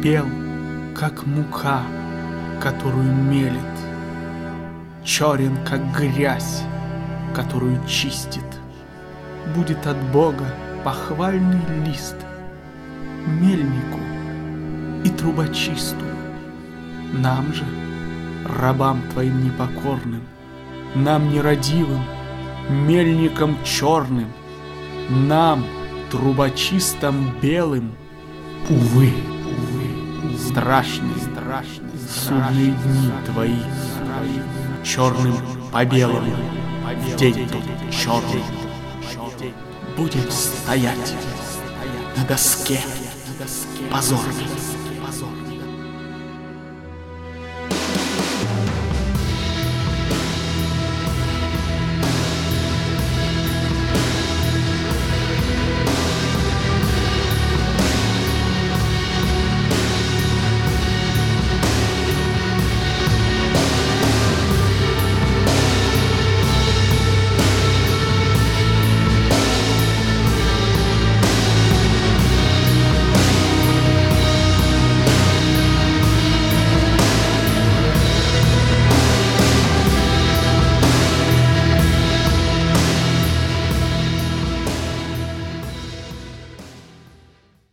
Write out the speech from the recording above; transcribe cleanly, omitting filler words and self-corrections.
бел, как мука, которую мелет, черен, как грязь, которую чистит. Будет от Бога похвальный лист мельнику и трубочисту. Нам же, рабам твоим непокорным, нам нерадивым, мельникам черным, нам, трубочистам белым, увы, страшные судные дни твои, черным по белому, день тут черный. Будем стоять на доске позорной.